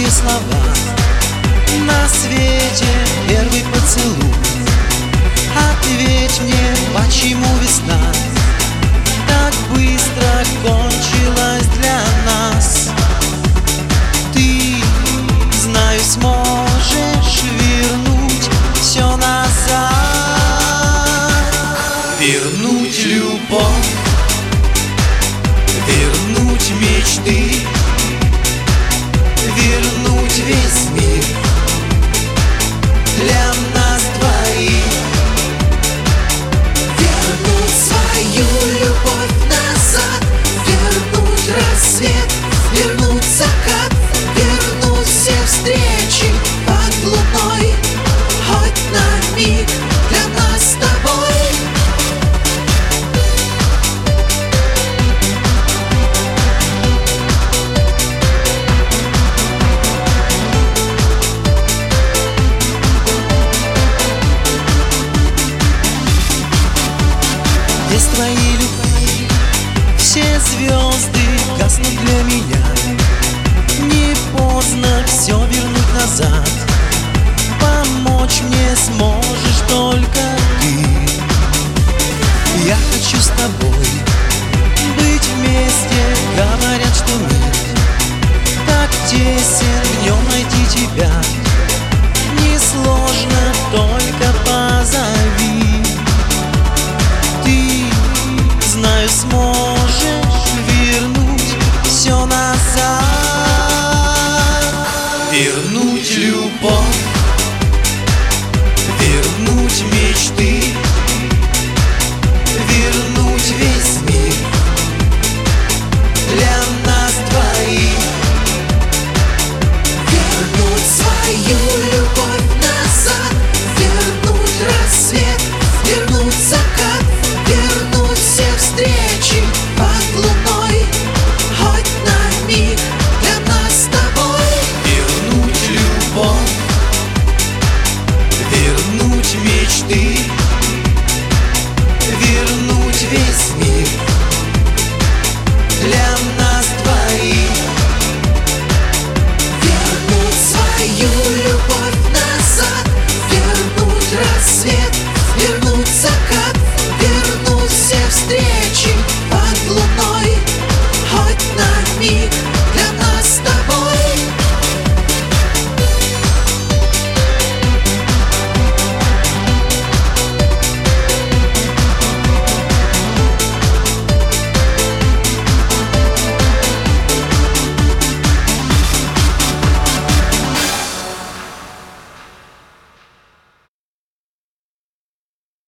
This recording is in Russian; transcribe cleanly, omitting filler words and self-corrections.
слова. На свете первый поцелуй. Ответь мне, почему весна так быстро кончилась для нас? Ты, знаю, сможешь вернуть все назад. Вернуть любовь, вернуть мечты, вернуть весь мир для нас двоих. Вернуть свою любовь назад, вернуть рассвет, вернуть закат, вернуть все встречи под луной, хоть на миг для нас с тобой. Без твоей любви все звезды гаснут для меня. Не поздно все вернуть назад. Помочь мне сможешь только ты. Я хочу с тобой быть вместе. Говорят, что мир так тесен,